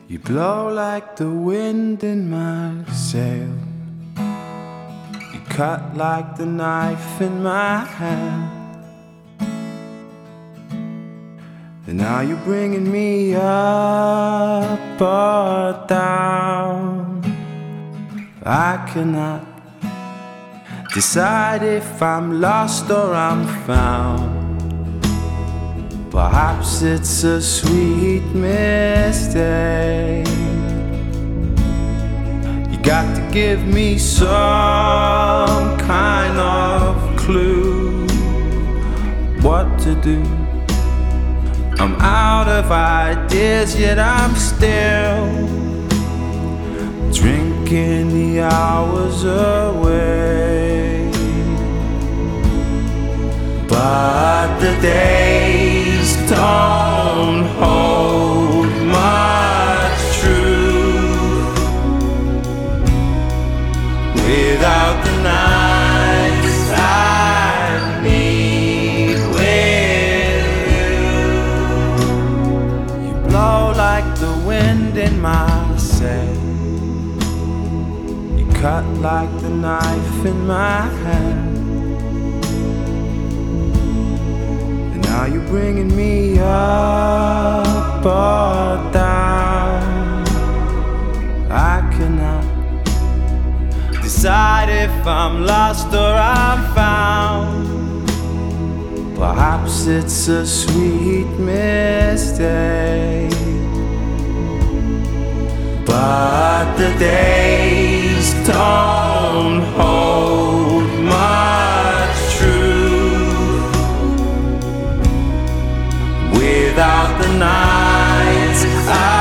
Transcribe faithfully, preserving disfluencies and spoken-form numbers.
You blow like the wind in my sail. You cut like the knife in my hand. And now you're bringing me up or down. I cannot decide if I'm lost or I'm found. Perhaps it's a sweet mistake. You got to give me some kind of clue what to do. I'm out of ideas, yet I'm still drinking the hours away. But the days don't hold much truth without the nights I need with you. You blow like the wind in my sail. You cut like the knife in my hand. Now you're bringing me up or down. I cannot decide if I'm lost or I'm found. Perhaps it's a sweet mistake. But the days don't hold much truth without the nights I